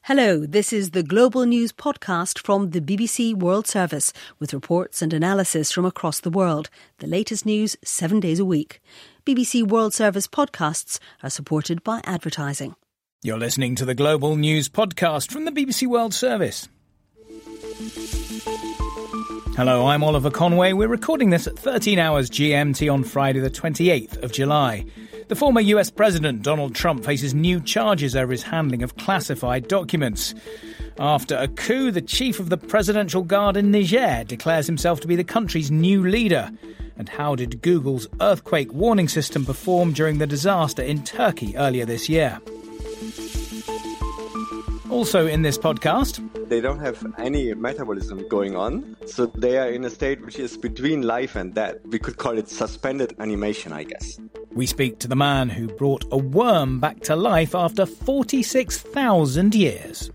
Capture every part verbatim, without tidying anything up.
Hello, this is the Global News podcast from the B B C World Service with reports and analysis from across the world. The latest news seven days a week. B B C World Service podcasts are supported by advertising. You're listening to the Global News podcast from the B B C World Service. Hello, I'm Oliver Conway. We're recording this at thirteen hours G M T on Friday the twenty-eighth of July. The former U S President Donald Trump faces new charges over his handling of classified documents. After a coup, the chief of the Presidential Guard in Niger declares himself to be the country's new leader. And how did Google's earthquake warning system perform during the disaster in Turkey earlier this year? Also in this podcast, they don't have any metabolism going on, so they are in a state which is between life and death. We could call it suspended animation, I guess. We speak to the man who brought a worm back to life after forty-six thousand years.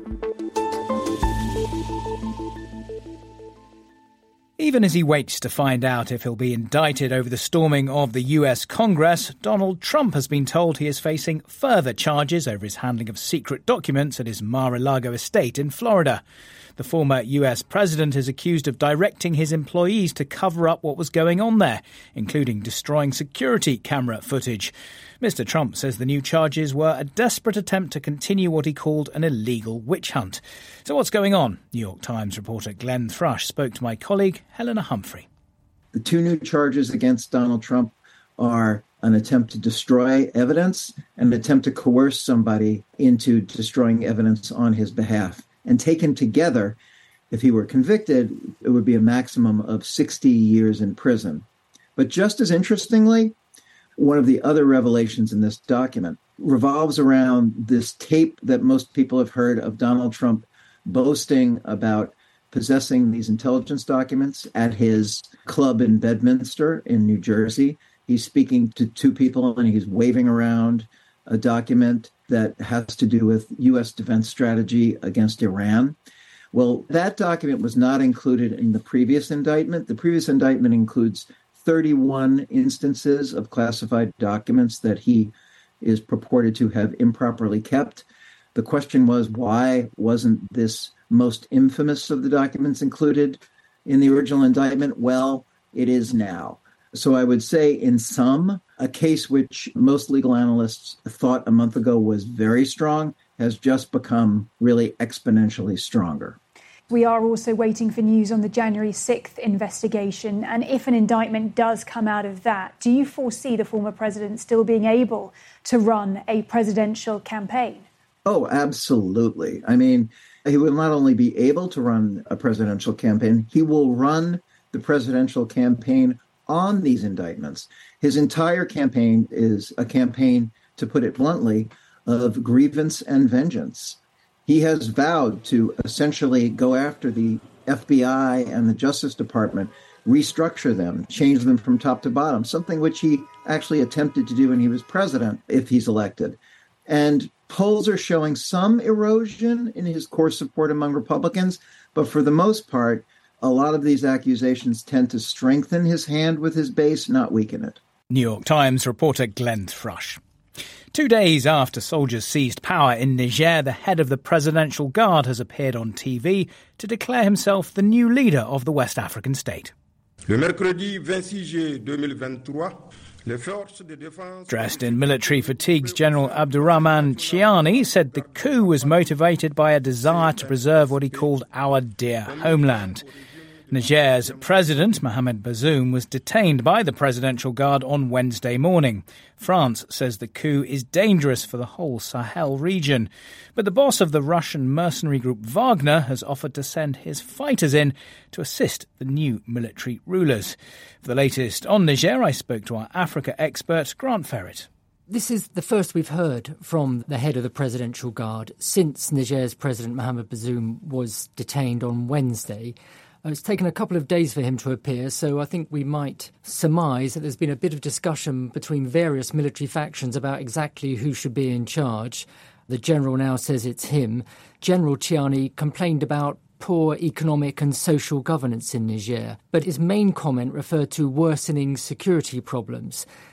Even as he waits to find out if he'll be indicted over the storming of the U S Congress, Donald Trump has been told he is facing further charges over his handling of secret documents at his Mar-a-Lago estate in Florida. The former U S president is accused of directing his employees to cover up what was going on there, including destroying security camera footage. Mister Trump says the new charges were a desperate attempt to continue what he called an illegal witch hunt. So what's going on? New York Times reporter Glenn Thrush spoke to my colleague Helena Humphrey. The two new charges against Donald Trump are an attempt to destroy evidence and an attempt to coerce somebody into destroying evidence on his behalf. And taken together, if he were convicted, it would be a maximum of sixty years in prison. But just as interestingly, one of the other revelations in this document revolves around this tape that most people have heard of Donald Trump boasting about possessing these intelligence documents at his club in Bedminster in New Jersey. He's speaking to two people and he's waving around a document that has to do with U S defense strategy against Iran. Well, that document was not included in the previous indictment. The previous indictment includes thirty-one instances of classified documents that he is purported to have improperly kept. The question was, why wasn't this most infamous of the documents included in the original indictment? Well, it is now. So I would say in sum, a case which most legal analysts thought a month ago was very strong has just become really exponentially stronger. We are also waiting for news on the January sixth investigation. And if an indictment does come out of that, do you foresee the former president still being able to run a presidential campaign? Oh, absolutely. I mean, he will not only be able to run a presidential campaign, he will run the presidential campaign on these indictments. His entire campaign is a campaign, to put it bluntly, of grievance and vengeance. He has vowed to essentially go after the F B I and the Justice Department, restructure them, change them from top to bottom, something which he actually attempted to do when he was president, if he's elected. And polls are showing some erosion in his core support among Republicans, but for the most part, a lot of these accusations tend to strengthen his hand with his base, not weaken it. New York Times reporter Glenn Thrush. Two days after soldiers seized power in Niger, the head of the Presidential Guard has appeared on T V to declare himself the new leader of the West African state. Le mercredi vingt-six juillet deux mille vingt-trois, les forces de défense... Dressed in military fatigues, General Abdurrahman Chiani said the coup was motivated by a desire to preserve what he called our dear homeland. Niger's president, Mohamed Bazoum, was detained by the Presidential Guard on Wednesday morning. France says the coup is dangerous for the whole Sahel region. But the boss of the Russian mercenary group Wagner has offered to send his fighters in to assist the new military rulers. For the latest on Niger, I spoke to our Africa expert, Grant Ferret. This is the first we've heard from the head of the Presidential Guard since Niger's President Mohamed Bazoum was detained on Wednesday. It's taken a couple of days for him to appear, so I think we might surmise that there's been a bit of discussion between various military factions about exactly who should be in charge. The general now says it's him. General Chiani complained about poor economic and social governance in Niger, but his main comment referred to worsening security problems.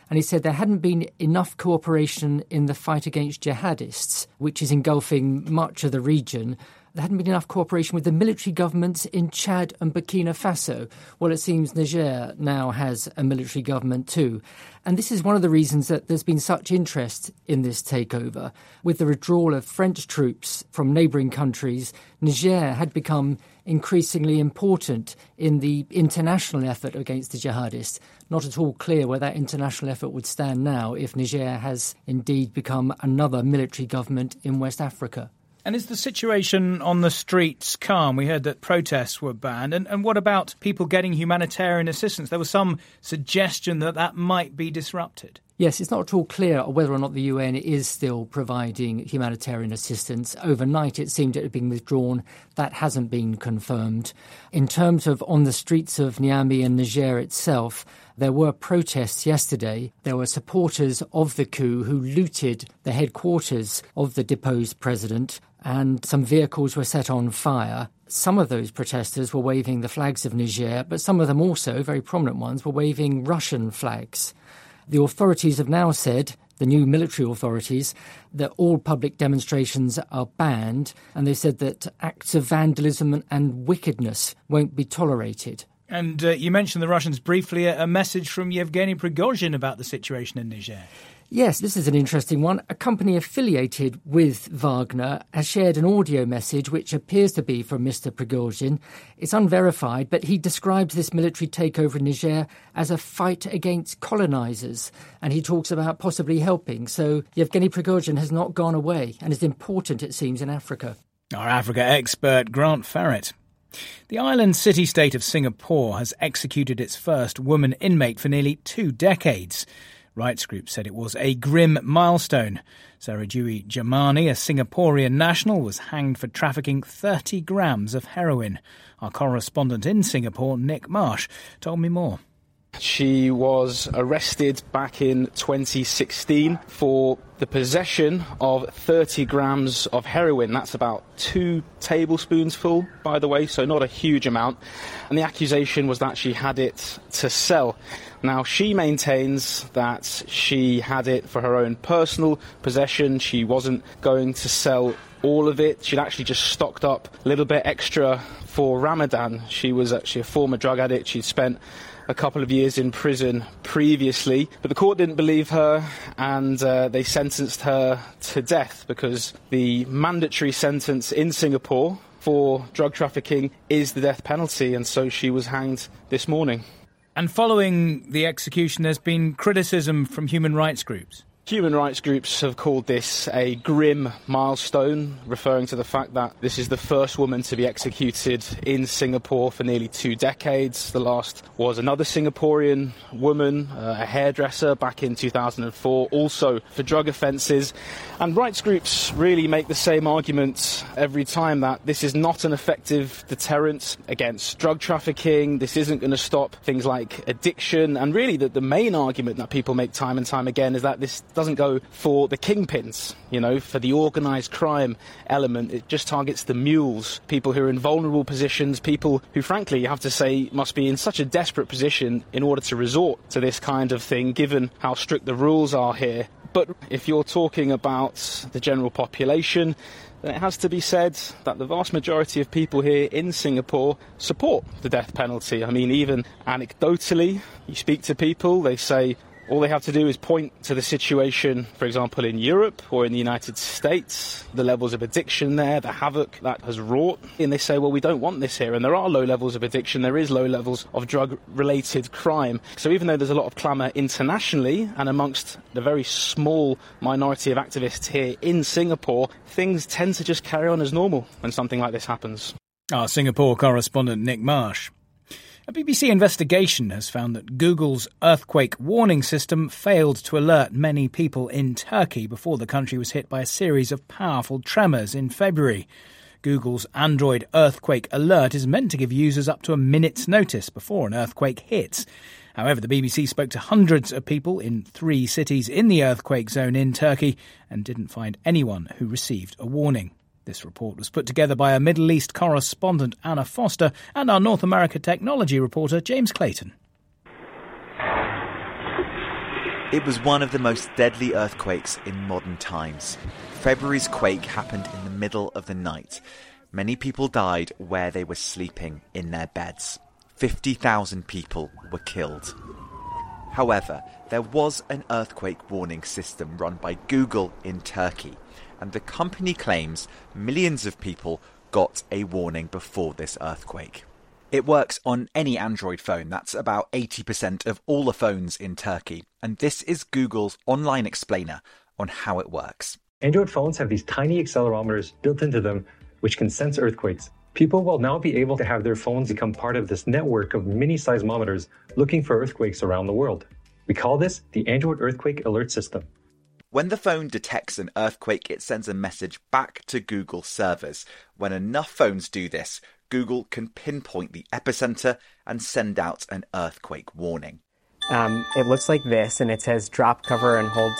And he said there hadn't been enough cooperation in the fight against jihadists, which is engulfing much of the region. There hadn't been enough cooperation with the military governments in Chad and Burkina Faso. Well, it seems Niger now has a military government too. And this is one of the reasons that there's been such interest in this takeover. With the withdrawal of French troops from neighbouring countries, Niger had become increasingly important in the international effort against the jihadists. Not at all clear where that international effort would stand now if Niger has indeed become another military government in West Africa. And is the situation on the streets calm? We heard that protests were banned. And, and what about people getting humanitarian assistance? There was some suggestion that that might be disrupted. Yes, it's not at all clear whether or not the U N is still providing humanitarian assistance. Overnight, it seemed it had been withdrawn. That hasn't been confirmed. In terms of on the streets of Niamey and Niger itself, there were protests yesterday. There were supporters of the coup who looted the headquarters of the deposed president, and some vehicles were set on fire. Some of those protesters were waving the flags of Niger, but some of them also, very prominent ones, were waving Russian flags. The authorities have now said, the new military authorities, that all public demonstrations are banned, and they said that acts of vandalism and wickedness won't be tolerated. And uh, you mentioned the Russians briefly, a, a message from Yevgeny Prigozhin about the situation in Niger. Yes, this is an interesting one. A company affiliated with Wagner has shared an audio message which appears to be from Mister Prigozhin. It's unverified, but he describes this military takeover in Niger as a fight against colonizers, and he talks about possibly helping. So Yevgeny Prigozhin has not gone away and is important, it seems, in Africa. Our Africa expert, Grant Ferrett. The island city-state of Singapore has executed its first woman inmate for nearly two decades. Rights groups said it was a grim milestone. Sarajui Jamani, a Singaporean national, was hanged for trafficking thirty grams of heroin. Our correspondent in Singapore, Nick Marsh, told me more. She was arrested back in twenty sixteen for the possession of thirty grams of heroin. That's about two tablespoons full, by the way, so not a huge amount. And the accusation was that she had it to sell. Now, she maintains that she had it for her own personal possession. She wasn't going to sell all of it. She'd actually just stocked up a little bit extra for Ramadan. She was actually a former drug addict. She'd spent a couple of years in prison previously, but the court didn't believe her, and uh, they sentenced her to death because the mandatory sentence in Singapore for drug trafficking is the death penalty, and so she was hanged this morning. And following the execution, there's been criticism from human rights groups. Human rights groups have called this a grim milestone, referring to the fact that this is the first woman to be executed in Singapore for nearly two decades. The last was another Singaporean woman, uh, a hairdresser, back in two thousand four, also for drug offences. And rights groups really make the same argument every time, that this is not an effective deterrent against drug trafficking. This isn't going to stop things like addiction. And really the, the main argument that people make time and time again is that this doesn't go for the kingpins, you know, for the organised crime element. It just targets the mules, people who are in vulnerable positions, people who, frankly, you have to say, must be in such a desperate position in order to resort to this kind of thing, given how strict the rules are here. But if you're talking about the general population, then it has to be said that the vast majority of people here in Singapore support the death penalty. I mean, even anecdotally, you speak to people, they say all they have to do is point to the situation, for example, in Europe or in the United States, the levels of addiction there, the havoc that has wrought, and they say, well, we don't want this here. And there are low levels of addiction, there is low levels of drug-related crime. So even though there's a lot of clamour internationally and amongst the very small minority of activists here in Singapore, things tend to just carry on as normal when something like this happens. Our Singapore correspondent, Nick Marsh. A B B C investigation has found that Google's earthquake warning system failed to alert many people in Turkey before the country was hit by a series of powerful tremors in February. Google's Android earthquake alert is meant to give users up to a minute's notice before an earthquake hits. However, the B B C spoke to hundreds of people in three cities in the earthquake zone in Turkey and didn't find anyone who received a warning. This report was put together by our Middle East correspondent Anna Foster and our North America technology reporter James Clayton. It was one of the most deadly earthquakes in modern times. February's quake happened in the middle of the night. Many people died where they were sleeping in their beds. fifty thousand people were killed. However, there was an earthquake warning system run by Google in Turkey, and the company claims millions of people got a warning before this earthquake. It works on any Android phone. That's about eighty percent of all the phones in Turkey. And this is Google's online explainer on how it works. Android phones have these tiny accelerometers built into them, which can sense earthquakes. People will now be able to have their phones become part of this network of mini seismometers looking for earthquakes around the world. We call this the Android Earthquake Alert System. When the phone detects an earthquake, it sends a message back to Google servers. When enough phones do this, Google can pinpoint the epicenter and send out an earthquake warning. Um, it looks like this, and it says drop, cover, and hold.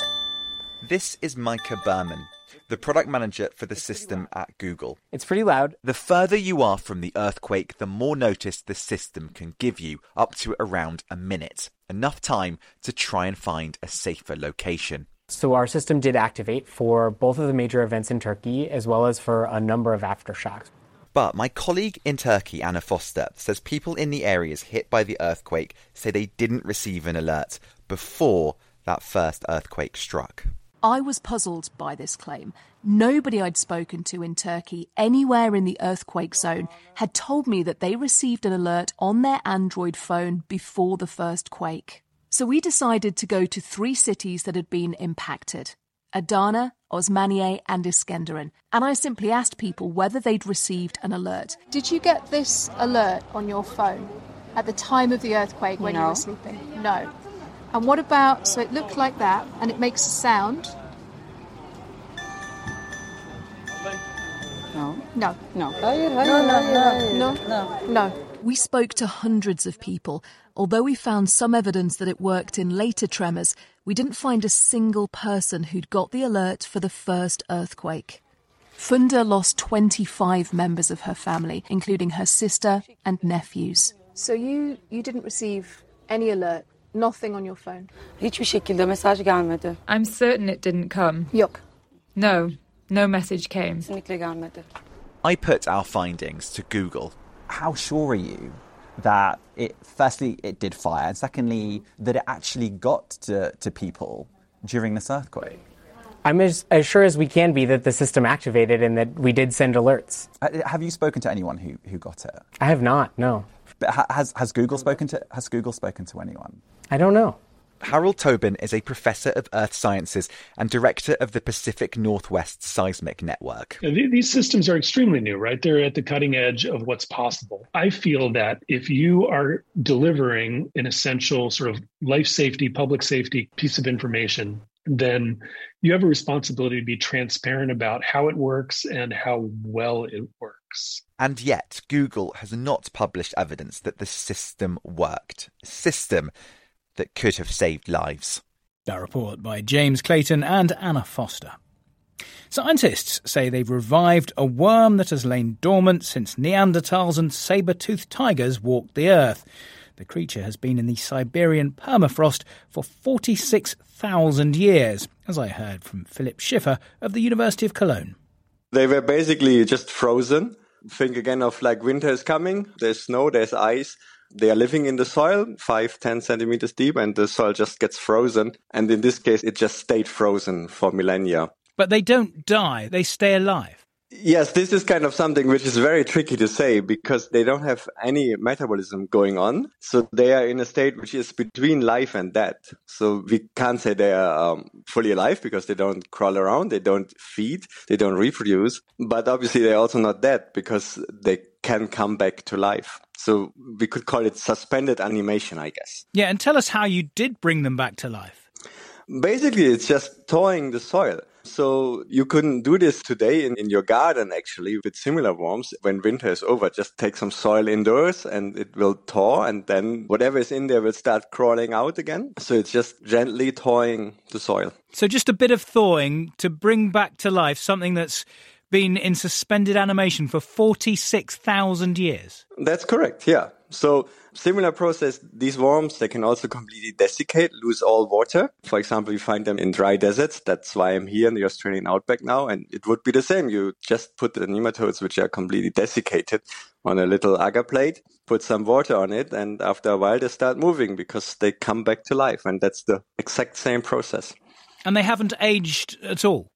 This is Micah Berman, the product manager for the system at Google. It's pretty loud. The further you are from the earthquake, the more notice the system can give you, up to around a minute. Enough time to try and find a safer location. So our system did activate for both of the major events in Turkey, as well as for a number of aftershocks. But my colleague in Turkey, Anna Foster, says people in the areas hit by the earthquake say they didn't receive an alert before that first earthquake struck. I was puzzled by this claim. Nobody I'd spoken to in Turkey, anywhere in the earthquake zone, had told me that they received an alert on their Android phone before the first quake. So we decided to go to three cities that had been impacted: Adana, Osmaniye and Iskenderun. And I simply asked people whether they'd received an alert. Did you get this alert on your phone at the time of the earthquake when no. you were sleeping? No. And what about, so it looked like that, and it makes a sound. No. No. No. No, no, no, no. No. We spoke to hundreds of people. Although we found some evidence that it worked in later tremors, we didn't find a single person who'd got the alert for the first earthquake. Funda lost twenty-five members of her family, including her sister and nephews. So you, you didn't receive any alert? Nothing on your phone? Hiçbir şekilde mesaj gelmedi. I'm certain it didn't come. Yok. No, no message came. Kesinlikle gelmedi. I put our findings to Google. How sure are you that it, firstly, it did fire, and secondly, that it actually got to, to people during this earthquake? I'm as, as sure as we can be that the system activated and that we did send alerts. Uh, have you spoken to anyone who, who got it? I have not, no. But ha- has has Google spoken to has Google spoken to anyone? I don't know. Harold Tobin is a professor of earth sciences and director of the Pacific Northwest Seismic Network. These systems are extremely new, right? They're at the cutting edge of what's possible. I feel that if you are delivering an essential sort of life safety, public safety piece of information, then you have a responsibility to be transparent about how it works and how well it works. And yet, Google has not published evidence that the system worked. A system that could have saved lives. That report by James Clayton and Anna Foster. Scientists say they've revived a worm that has lain dormant since Neanderthals and saber-toothed tigers walked the earth. The creature has been in the Siberian permafrost for forty-six thousand years, as I heard from Philip Schiffer of the University of Cologne. They were basically just frozen. Think again of like winter is coming, there's snow, there's ice. They are living in the soil, five, ten centimeters deep, and the soil just gets frozen. And in this case, it just stayed frozen for millennia. But they don't die, they stay alive. Yes, this is kind of something which is very tricky to say because they don't have any metabolism going on. So they are in a state which is between life and death. So we can't say they are um, fully alive because they don't crawl around, they don't feed, they don't reproduce. But obviously they're also not dead because they can come back to life. So we could call it suspended animation, I guess. Yeah, and tell us how you did bring them back to life. Basically, it's just thawing the soil. So you couldn't do this today in, in your garden, actually, with similar worms. When winter is over, just take some soil indoors and it will thaw, and then whatever is in there will start crawling out again. So it's just gently thawing the soil. So just a bit of thawing to bring back to life something that's been in suspended animation for forty-six thousand years. That's correct, yeah. So similar process, these worms, they can also completely desiccate, lose all water. For example, you find them in dry deserts. That's why I'm here in the Australian outback now. And it would be the same. You just put the nematodes, which are completely desiccated, on a little agar plate, put some water on it, and after a while they start moving because they come back to life. And that's the exact same process. And they haven't aged at all?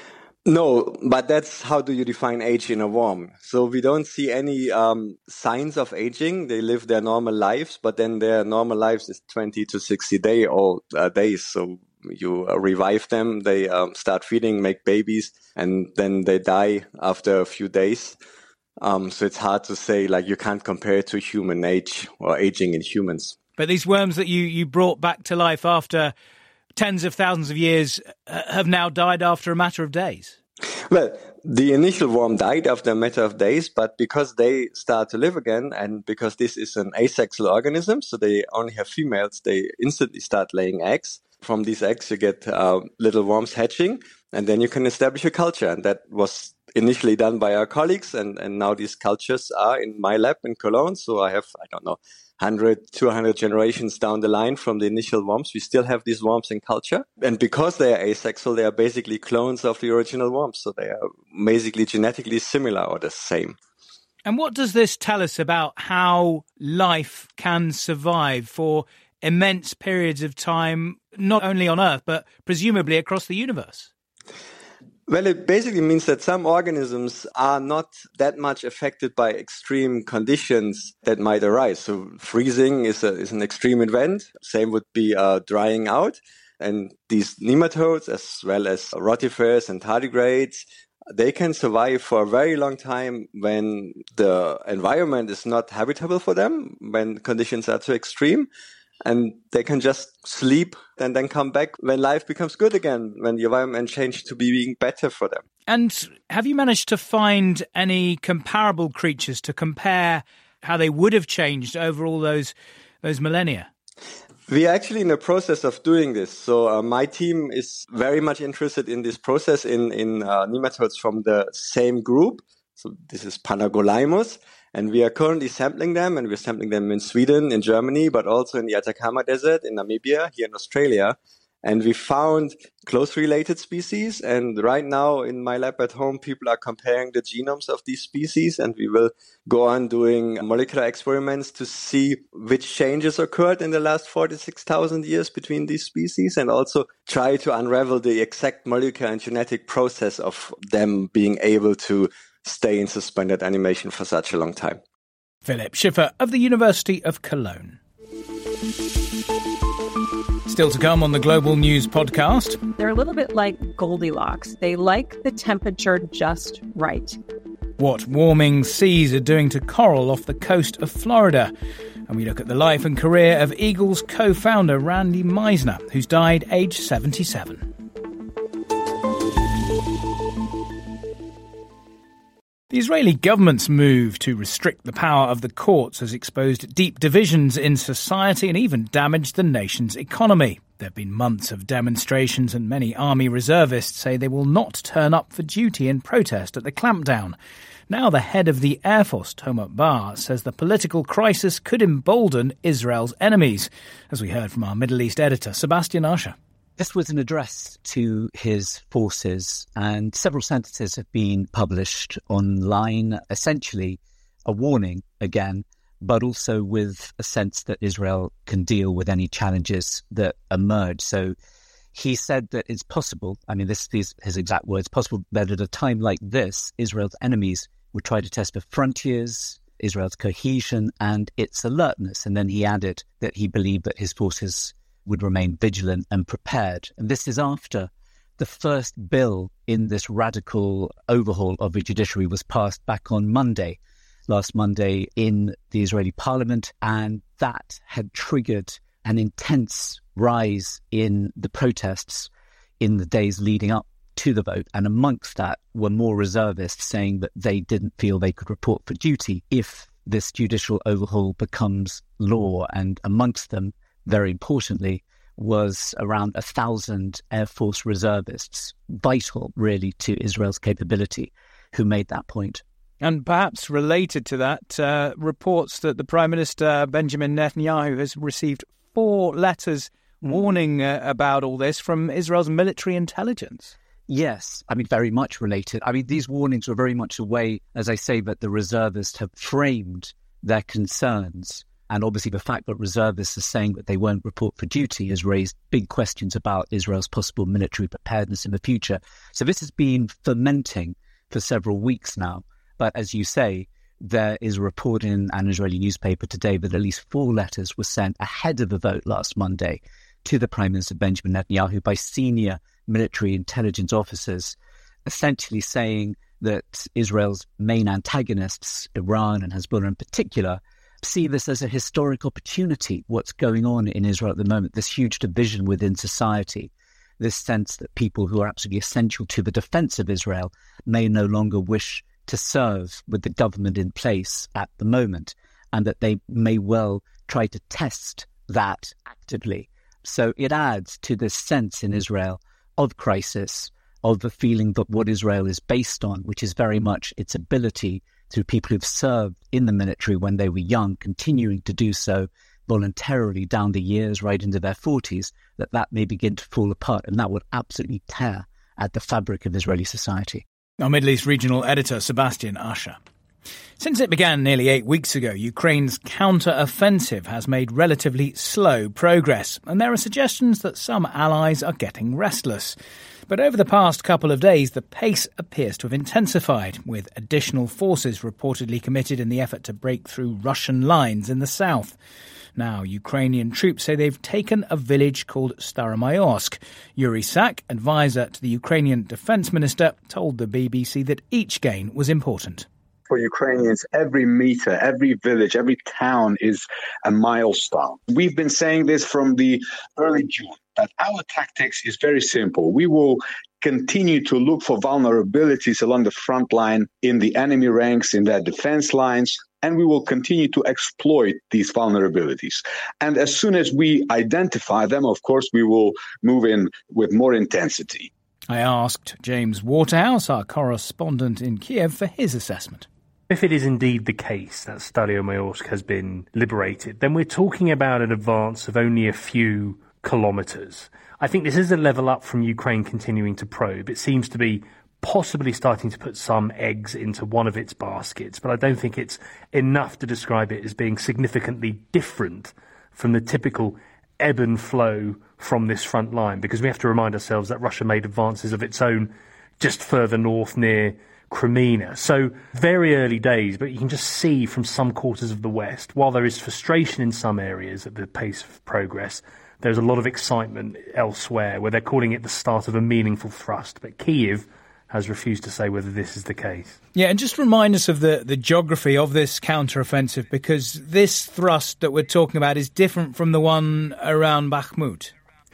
No, but that's how do you define age in a worm. So we don't see any um, signs of aging. They live their normal lives, but then their normal lives is twenty to sixty day old uh, days. So you uh, revive them, they um, start feeding, make babies, and then they die after a few days. Um, so it's hard to say, like you can't compare it to human age or aging in humans. But these worms that you, you brought back to life after tens of thousands of years uh, have now died after a matter of days. Well, the initial worm died after a matter of days, but because they start to live again, and because this is an asexual organism, so they only have females, they instantly start laying eggs. From these eggs, you get uh, little worms hatching, and then you can establish a culture. And that was initially done by our colleagues, and, and now these cultures are in my lab in Cologne. So I have, I don't know, one hundred, two hundred generations down the line from the initial worms. We still have these worms in culture. And because they are asexual, they are basically clones of the original worms. So they are basically genetically similar or the same. And what does this tell us about how life can survive for immense periods of time, not only on Earth, but presumably across the universe? Well, it basically means that some organisms are not that much affected by extreme conditions that might arise. So freezing is a, is an extreme event. Same would be uh, drying out. And these nematodes, as well as rotifers and tardigrades, they can survive for a very long time when the environment is not habitable for them, when conditions are too extreme. And they can just sleep and then come back when life becomes good again, when the environment changes to being better for them. And have you managed to find any comparable creatures to compare how they would have changed over all those those millennia? We are actually in the process of doing this. So uh, my team is very much interested in this process in, in uh, nematodes from the same group. So this is Panagoleimys. And we are currently sampling them, and we're sampling them in Sweden, in Germany, but also in the Atacama Desert, in Namibia, here in Australia. And we found close related species. And right now in my lab at home, people are comparing the genomes of these species. And we will go on doing molecular experiments to see which changes occurred in the last forty-six thousand years between these species, and also try to unravel the exact molecular and genetic process of them being able to stay in suspended animation for such a long time. Philipp Schiffer of the University of Cologne. Still to come on the Global News podcast. They're a little bit like Goldilocks. They like the temperature just right. What warming seas are doing to coral off the coast of Florida. And we look at the life and career of Eagle's co-founder Randy Meisner, who's died aged seventy-seven. The Israeli government's move to restrict the power of the courts has exposed deep divisions in society and even damaged the nation's economy. There have been months of demonstrations, and many army reservists say they will not turn up for duty in protest at the clampdown. Now the head of the Air Force, Tomer Bar, says the political crisis could embolden Israel's enemies, as we heard from our Middle East editor, Sebastian Asher. This was an address to his forces, and several sentences have been published online, essentially a warning again, but also with a sense that Israel can deal with any challenges that emerge. So he said that it's possible, I mean, this is his exact words, possible that at a time like this, Israel's enemies would try to test the frontiers, Israel's cohesion and its alertness. And then he added that he believed that his forces would remain vigilant and prepared. And this is after the first bill in this radical overhaul of the judiciary was passed back on Monday, last Monday in the Israeli parliament. And that had triggered an intense rise in the protests in the days leading up to the vote. And amongst that were more reservists saying that they didn't feel they could report for duty if this judicial overhaul becomes law. And amongst them, very importantly, was around a thousand Air Force reservists, vital really to Israel's capability, who made that point. And perhaps related to that, uh, reports that the Prime Minister, Benjamin Netanyahu, has received four letters mm. warning uh, about all this from Israel's military intelligence. Yes, I mean, very much related. I mean, these warnings were very much a way, as I say, that the reservists have framed their concerns. And obviously the fact that reservists are saying that they won't report for duty has raised big questions about Israel's possible military preparedness in the future. So this has been fermenting for several weeks now. But as you say, there is a report in an Israeli newspaper today that at least four letters were sent ahead of the vote last Monday to the Prime Minister Benjamin Netanyahu by senior military intelligence officers, essentially saying that Israel's main antagonists, Iran and Hezbollah in particular, see this as a historic opportunity, what's going on in Israel at the moment, this huge division within society, this sense that people who are absolutely essential to the defense of Israel may no longer wish to serve with the government in place at the moment, and that they may well try to test that actively. So it adds to this sense in Israel of crisis, of the feeling that what Israel is based on, which is very much its ability through people who've served in the military when they were young, continuing to do so voluntarily down the years, right into their forties, that that may begin to fall apart, and that would absolutely tear at the fabric of Israeli society. Our Middle East regional editor, Sebastian Usher. Since it began nearly eight weeks ago, Ukraine's counter-offensive has made relatively slow progress, and there are suggestions that some allies are getting restless. But over the past couple of days, the pace appears to have intensified, with additional forces reportedly committed in the effort to break through Russian lines in the south. Now, Ukrainian troops say they've taken a village called Staromayorsk. Yuri Sak, advisor to the Ukrainian defence minister, told the B B C that each gain was important. For Ukrainians, every meter, every village, every town is a milestone. We've been saying this from the early June, that our tactics is very simple. We will continue to look for vulnerabilities along the front line in the enemy ranks, in their defense lines, and we will continue to exploit these vulnerabilities. And as soon as we identify them, of course, we will move in with more intensity. I asked James Waterhouse, our correspondent in Kiev, for his assessment. If it is indeed the case that Staromayorsk has been liberated, then we're talking about an advance of only a few kilometres. I think this is a level up from Ukraine continuing to probe. It seems to be possibly starting to put some eggs into one of its baskets, but I don't think it's enough to describe it as being significantly different from the typical ebb and flow from this front line, because we have to remind ourselves that Russia made advances of its own just further north near Crimea. So very early days, but you can just see from some quarters of the West, while there is frustration in some areas at the pace of progress, there's a lot of excitement elsewhere where they're calling it the start of a meaningful thrust. But Kyiv has refused to say whether this is the case. Yeah, and just remind us of the, the geography of this counter-offensive, because this thrust that we're talking about is different from the one around Bakhmut.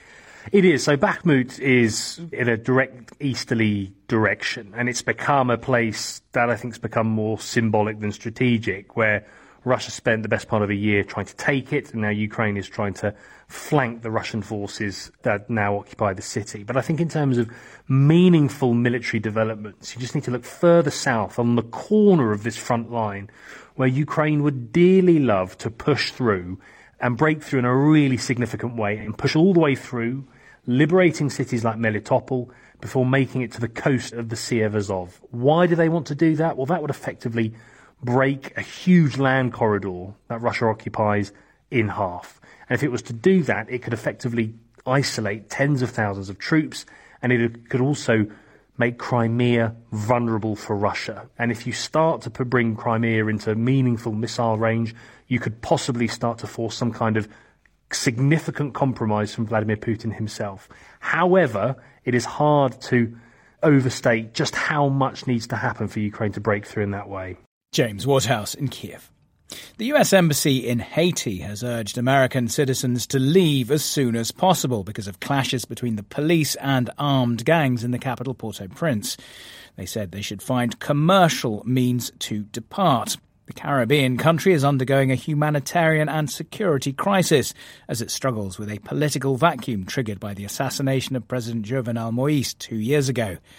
It is. So Bakhmut is in a direct easterly direction, and it's become a place that I think has become more symbolic than strategic, where Russia spent the best part of a year trying to take it, and now Ukraine is trying to flank the Russian forces that now occupy the city. But I think in terms of meaningful military developments, you just need to look further south on the corner of this front line, where Ukraine would dearly love to push through and break through in a really significant way and push all the way through, liberating cities like Melitopol before making it to the coast of the Sea of Azov. Why do they want to do that? Well, that would effectively break a huge land corridor that Russia occupies in half. And if it was to do that, it could effectively isolate tens of thousands of troops, and it could also make Crimea vulnerable for Russia. And if you start to bring Crimea into meaningful missile range, you could possibly start to force some kind of significant compromise from Vladimir Putin himself. However, it is hard to overstate just how much needs to happen for Ukraine to break through in that way. James Waterhouse in Kiev. The U S Embassy in Haiti has urged American citizens to leave as soon as possible because of clashes between the police and armed gangs in the capital, Port-au-Prince. They said they should find commercial means to depart. The Caribbean country is undergoing a humanitarian and security crisis as it struggles with a political vacuum triggered by the assassination of President Jovenel Moïse two years ago.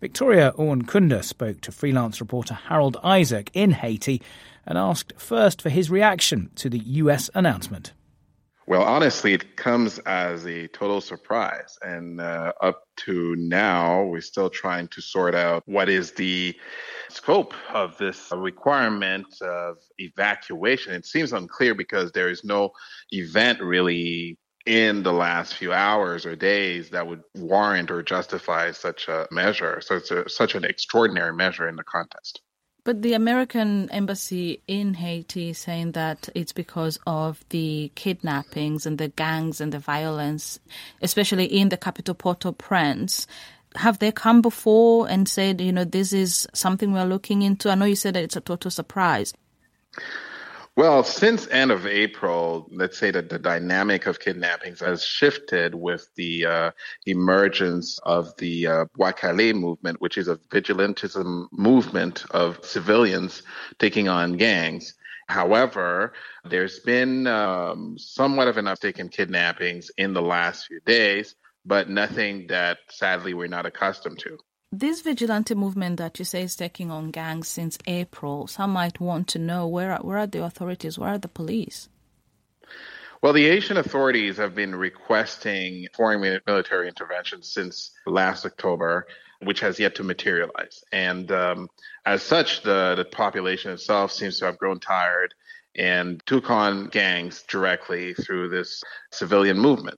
Victoria Owen-Kunda spoke to freelance reporter Harold Isaac in Haiti and asked first for his reaction to the U S announcement. Well, honestly, it comes as a total surprise. And uh, up to now, we're still trying to sort out what is the scope of this requirement of evacuation. It seems unclear because there is no event really in the last few hours or days that would warrant or justify such a measure. So it's a, such an extraordinary measure in the context. But the American embassy in Haiti is saying that it's because of the kidnappings and the gangs and the violence, especially in the capital Port-au-Prince. Have they come before and said, you know, this is something we're looking into? I know you said that it's a total surprise. Well, since end of April, let's say that the dynamic of kidnappings has shifted with the uh, emergence of the uh, Wakale movement, which is a vigilantism movement of civilians taking on gangs. However, there's been um, somewhat of an uptick in kidnappings in the last few days, but nothing that sadly we're not accustomed to. This vigilante movement that you say is taking on gangs since April, some might want to know, where are, where are the authorities, where are the police? Well, the Haitian authorities have been requesting foreign military intervention since last October, which has yet to materialize. And um, as such, the, the population itself seems to have grown tired and took on gangs directly through this civilian movement.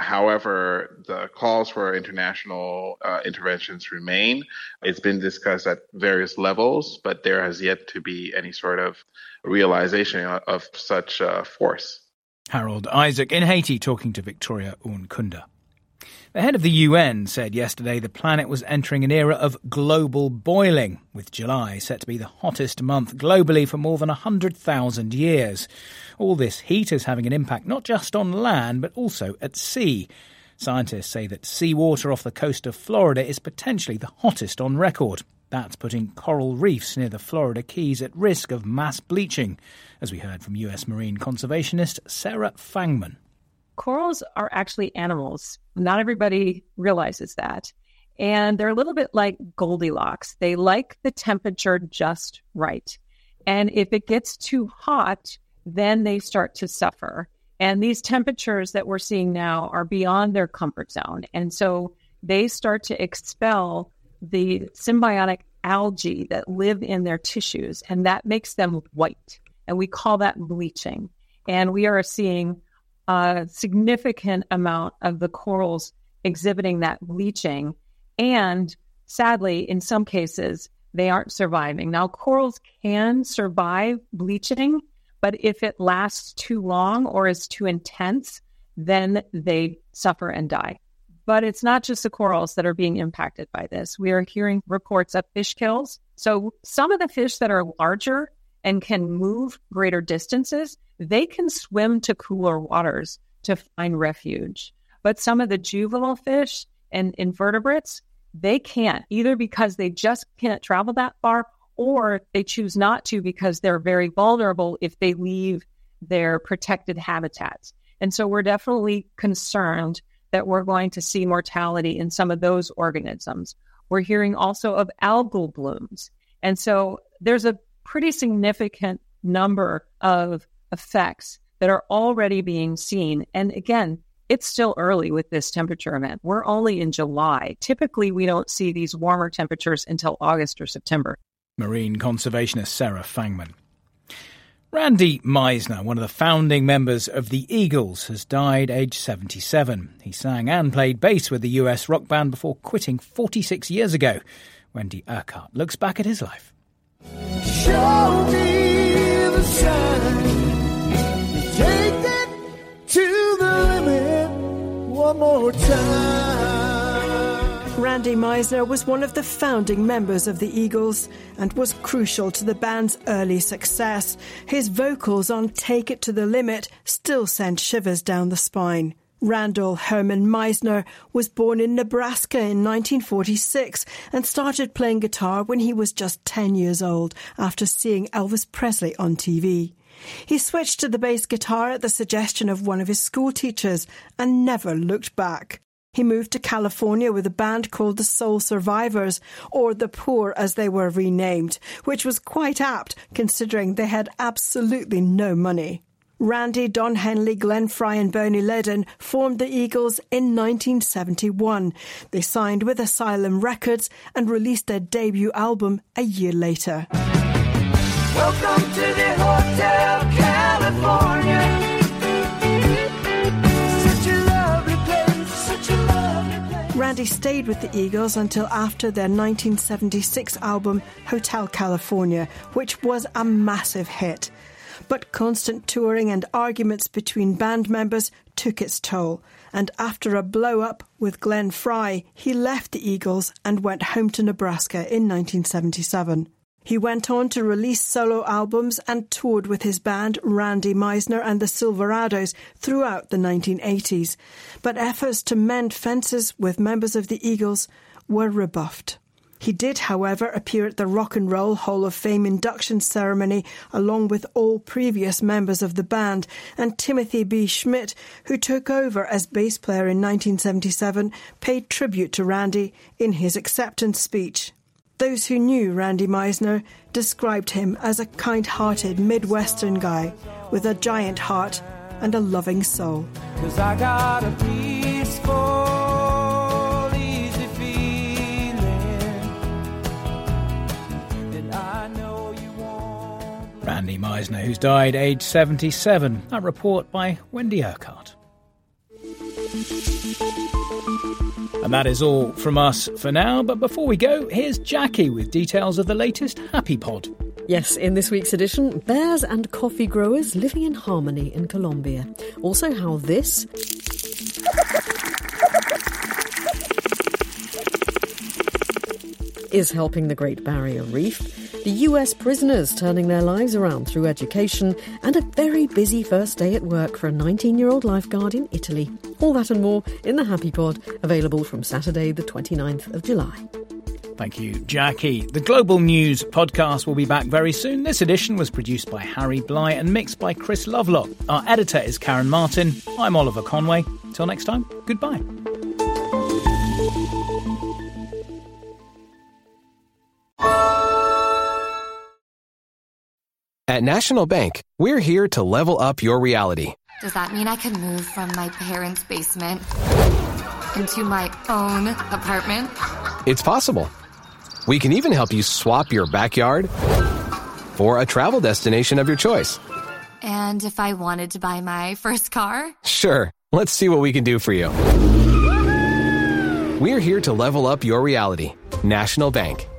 However, the calls for international uh, interventions remain. It's been discussed at various levels, but there has yet to be any sort of realization of such uh, force. Harold Isaac in Haiti talking to Victoria Owen-Kunda. The head of the U N said yesterday the planet was entering an era of global boiling, with July set to be the hottest month globally for more than one hundred thousand years. All this heat is having an impact not just on land, but also at sea. Scientists say that seawater off the coast of Florida is potentially the hottest on record. That's putting coral reefs near the Florida Keys at risk of mass bleaching, as we heard from U S marine conservationist Sarah Fangman. Corals are actually animals. Not everybody realizes that. And they're a little bit like Goldilocks. They like the temperature just right. And if it gets too hot, then they start to suffer. And these temperatures that we're seeing now are beyond their comfort zone. And so they start to expel the symbiotic algae that live in their tissues, and that makes them white. And we call that bleaching. And we are seeing a significant amount of the corals exhibiting that bleaching. And sadly, in some cases, they aren't surviving. Now, corals can survive bleaching, but if it lasts too long or is too intense, then they suffer and die. But it's not just the corals that are being impacted by this. We are hearing reports of fish kills. So some of the fish that are larger and can move greater distances, they can swim to cooler waters to find refuge. But some of the juvenile fish and invertebrates, they can't, either because they just can't travel that far, or they choose not to because they're very vulnerable if they leave their protected habitats. And so we're definitely concerned that we're going to see mortality in some of those organisms. We're hearing also of algal blooms. And so there's a pretty significant number of effects that are already being seen. And again, it's still early with this temperature event. We're only in July. Typically, we don't see these warmer temperatures until August or September. Marine conservationist Sarah Fangman. Randy Meisner, one of the founding members of the Eagles, has died aged seventy-seven. He sang and played bass with the U S rock band before quitting forty-six years ago. Wendy Urquhart looks back at his life. Show me the sign. Take it to the limit one more time. Randy Meisner was one of the founding members of the Eagles and was crucial to the band's early success. His vocals on Take It to the Limit still sent shivers down the spine. Randall Herman Meisner was born in Nebraska in nineteen forty-six and started playing guitar when he was just ten years old after seeing Elvis Presley on T V. He switched to the bass guitar at the suggestion of one of his school teachers and never looked back. He moved to California with a band called the Soul Survivors, or the Poor as they were renamed, which was quite apt considering they had absolutely no money. Randy, Don Henley, Glenn Frey and Bernie Leadon formed the Eagles in nineteen seventy-one. They signed with Asylum Records and released their debut album a year later. Welcome to the Hotel California. Such a lovely place, such a lovely place. Randy stayed with the Eagles until after their nineteen seventy-six album Hotel California, which was a massive hit. But constant touring and arguments between band members took its toll, and after a blow-up with Glenn Frey, he left the Eagles and went home to Nebraska in nineteen seventy-seven. He went on to release solo albums and toured with his band Randy Meisner and the Silverados throughout the nineteen eighties, but efforts to mend fences with members of the Eagles were rebuffed. He did, however, appear at the Rock and Roll Hall of Fame induction ceremony along with all previous members of the band, and Timothy B. Schmidt, who took over as bass player in nineteen seventy-seven, paid tribute to Randy in his acceptance speech. Those who knew Randy Meisner described him as a kind-hearted Midwestern guy with a giant heart and a loving soul. 'Cause I got a peaceful, easy feeling, and I know you won't. Randy Meisner, who's died aged seventy-seven. A report by Wendy Urquhart. And that is all from us for now, but before we go, here's Jackie with details of the latest Happy Pod. Yes, in this week's edition, bears and coffee growers living in harmony in Colombia. Also how this is helping the Great Barrier Reef, the U S prisoners turning their lives around through education, and a very busy first day at work for a nineteen-year-old lifeguard in Italy. All that and more in the Happy Pod, available from Saturday the twenty-ninth of July. Thank you, Jackie. The Global News podcast will be back very soon. This edition was produced by Harry Bly and mixed by Chris Lovelock. Our editor is Karen Martin. I'm Oliver Conway. Till next time, goodbye. At National Bank, we're here to level up your reality. Does that mean I can move from my parents' basement into my own apartment? It's possible. We can even help you swap your backyard for a travel destination of your choice. And if I wanted to buy my first car? Sure. Let's see what we can do for you. We're here to level up your reality. National Bank.